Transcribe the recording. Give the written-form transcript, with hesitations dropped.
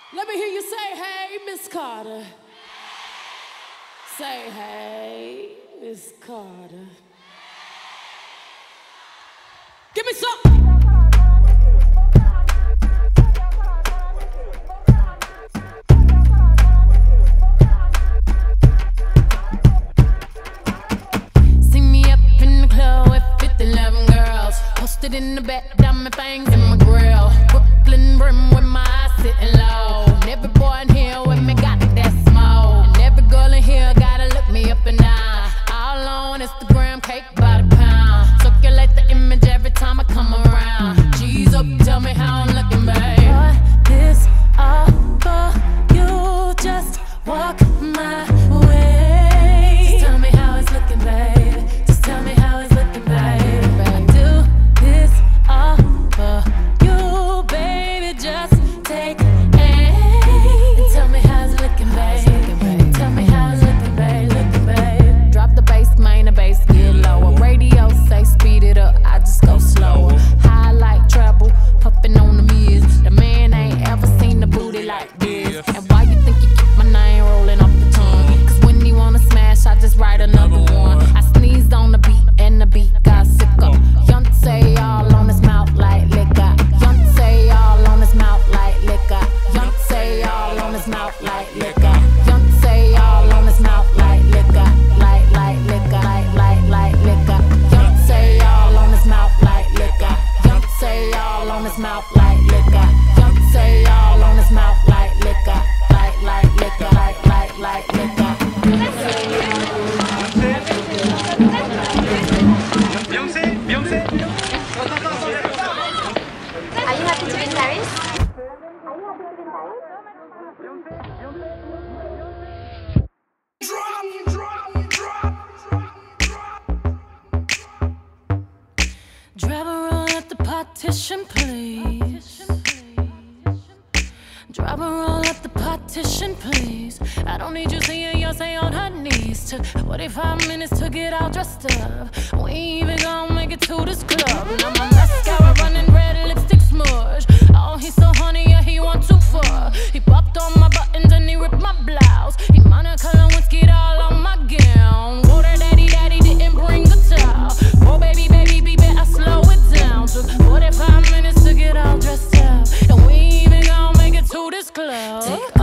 Let me hear you say, hey, Miss Carter. Say, hey, Miss Carter. Give me some. See me up in the club with 50-11 girls. Posted in the back, diamond fangs in my grill. Brooklyn brim with my eyes sitting low. And every boy in here with me got that smoke. And every girl in here gotta look me up and down. All on Instagram, cake by the pound. Circulate the image every time I come around. G's up, tell me how I'm looking, babe. What this all for? You just walk my way. Just tell me how it's looking, babe. Just tell me how it's looking, babe. I do this all for you, baby. Just take aim and tell me how it's looking, babe. Tell me how it's looking, babe. Looking, babe. Drop the bass, main the bass, get lower. Radio say speed it up, I just go slower. High like treble, puffin' on the mirrors. The man ain't ever seen the booty like this. And why you think you keep my name rolling off the tongue? Cause when he wanna smash, I just write another one. I sneezed on the beat and the beat got sicker. Yontay all on his mouth like liquor. Yontay all on his mouth like liquor. Yontay all on his mouth like liquor. Yontay all on his mouth like liquor. Like liquor. Like liquor. Yontay all on his mouth like liquor. Yontay all on his mouth like liquor. Yontay all on his mouth like liquor. Like liquor. Like liquor. Are you happy to be in Paris? Driver roll at the partition, please. Driver roll at the partition, please. I don't need you seeing Beyonce on her knees. Took 45 minutes to get all dressed up. We ain't even gonna make it to this club. Now my mascara running, red lipstick smudge. Oh, he's so honey, yeah, he want too far. He popped on my buttons and he ripped my blouse. He Monaco whiskey all on my gown. Water daddy didn't bring the towel. Oh, baby, I slow it down. Took 45 minutes to get all dressed up. And we ain't even gonna make it to this club.